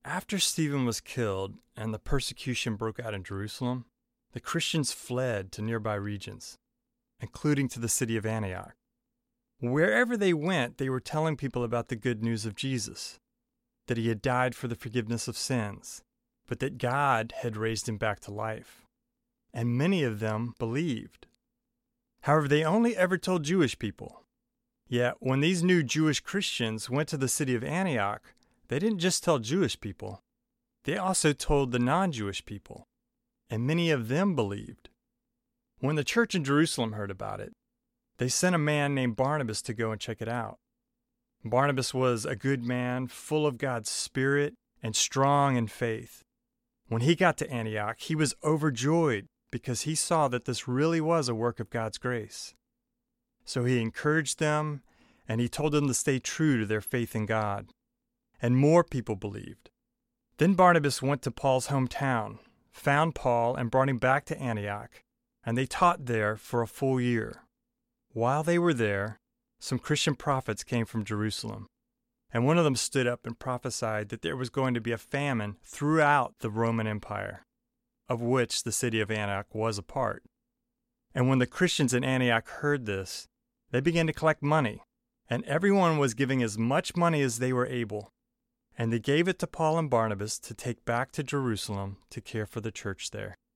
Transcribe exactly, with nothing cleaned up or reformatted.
After Stephen was killed and the persecution broke out in Jerusalem, the Christians fled to nearby regions, including to the city of Antioch. Wherever they went, they were telling people about the good news of Jesus, that he had died for the forgiveness of sins, but that God had raised him back to life. And many of them believed. However, they only ever told Jewish people. Yet, when these new Jewish Christians went to the city of Antioch, they didn't just tell Jewish people. They also told the non-Jewish people, and many of them believed. When the church in Jerusalem heard about it, they sent a man named Barnabas to go and check it out. Barnabas was a good man, full of God's Spirit and strong in faith. When he got to Antioch, he was overjoyed because he saw that this really was a work of God's grace. So he encouraged them, and he told them to stay true to their faith in God. And more people believed. Then Barnabas went to Paul's hometown, found Paul, and brought him back to Antioch, and they taught there for a full year. While they were there, some Christian prophets came from Jerusalem, and one of them stood up and prophesied that there was going to be a famine throughout the Roman Empire, of which the city of Antioch was a part. And when the Christians in Antioch heard this, they began to collect money, and everyone was giving as much money as they were able. And they gave it to Paul and Barnabas to take back to Jerusalem to care for the church there.